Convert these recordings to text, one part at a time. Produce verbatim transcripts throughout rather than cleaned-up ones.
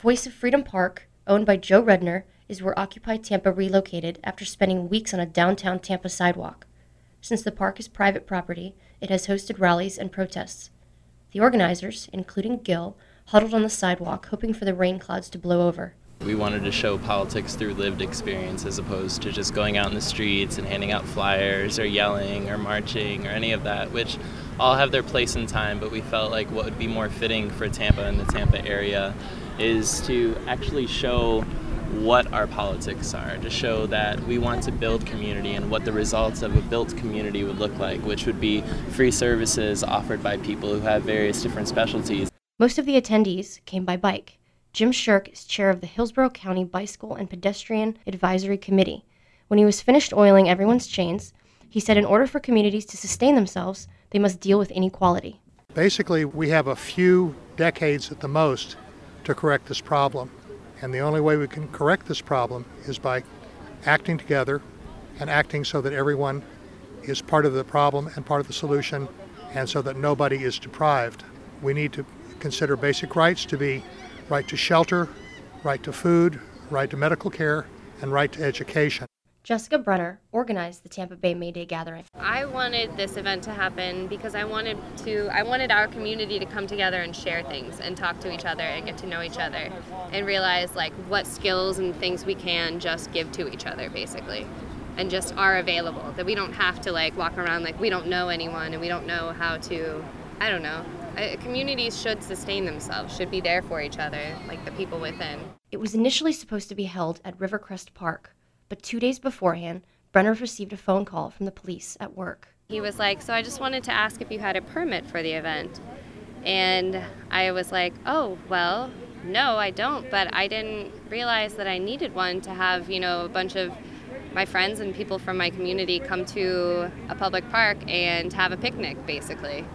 Voice of Freedom Park, owned by Joe Redner, is where Occupy Tampa relocated after spending weeks on a downtown Tampa sidewalk. Since the park is private property, it has hosted rallies and protests. The organizers, including Gil, huddled on the sidewalk hoping for the rain clouds to blow over. We wanted to show politics through lived experience as opposed to just going out in the streets and handing out flyers or yelling or marching or any of that, which all have their place in time, but we felt like what would be more fitting for Tampa and the Tampa area is to actually show what our politics are, to show that we want to build community and what the results of a built community would look like, which would be free services offered by people who have various different specialties. Most of the attendees came by bike. Jim Shirk is chair of the Hillsborough County Bicycle and Pedestrian Advisory Committee. When he was finished oiling everyone's chains, he said in order for communities to sustain themselves, they must deal with inequality. Basically, we have a few decades at the most to correct this problem. And the only way we can correct this problem is by acting together and acting so that everyone is part of the problem and part of the solution, and so that nobody is deprived. We need to consider basic rights to be right to shelter, right to food, right to medical care, and right to education. Jessica Brenner organized the Tampa Bay May Day gathering. I wanted this event to happen because I wanted to I wanted our community to come together and share things and talk to each other and get to know each other and realize like what skills and things we can just give to each other basically and just are available, that we don't have to like walk around like we don't know anyone and we don't know how to, I don't know. Uh, communities should sustain themselves, should be there for each other, like the people within. It was initially supposed to be held at Rivercrest Park, but two days beforehand, Brenner received a phone call from the police at work. He was like, so I just wanted to ask if you had a permit for the event. And I was like, oh, well, no, I don't, but I didn't realize that I needed one to have, you know, a bunch of my friends and people from my community come to a public park and have a picnic, basically.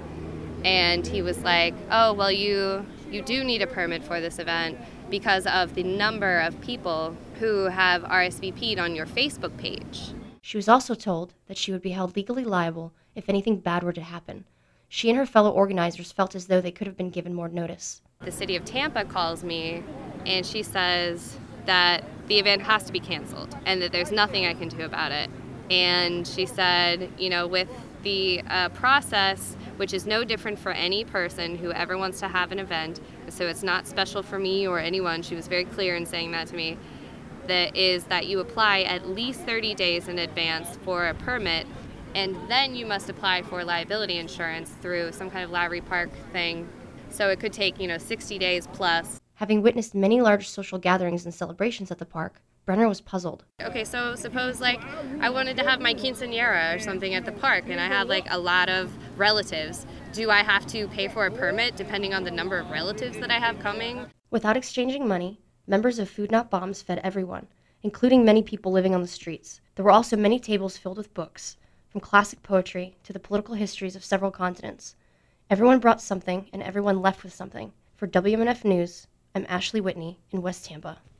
And he was like, oh, well, you you do need a permit for this event because of the number of people who have R S V P'd on your Facebook page. She was also told that she would be held legally liable if anything bad were to happen. She and her fellow organizers felt as though they could have been given more notice. The city of Tampa calls me and she says that the event has to be canceled and that there's nothing I can do about it. And she said, you know, with the uh, process, which is no different for any person who ever wants to have an event, so it's not special for me or anyone, she was very clear in saying that to me, that is that you apply at least thirty days in advance for a permit, and then you must apply for liability insurance through some kind of Lowry Park thing. So it could take, you know, sixty days plus. Having witnessed many large social gatherings and celebrations at the park, Brenner was puzzled. Okay, so suppose like I wanted to have my quinceañera or something at the park and I had like a lot of relatives. Do I have to pay for a permit depending on the number of relatives that I have coming? Without exchanging money, members of Food Not Bombs fed everyone, including many people living on the streets. There were also many tables filled with books, from classic poetry to the political histories of several continents. Everyone brought something and everyone left with something. For W M N F News, I'm Ashley Whitney in West Tampa.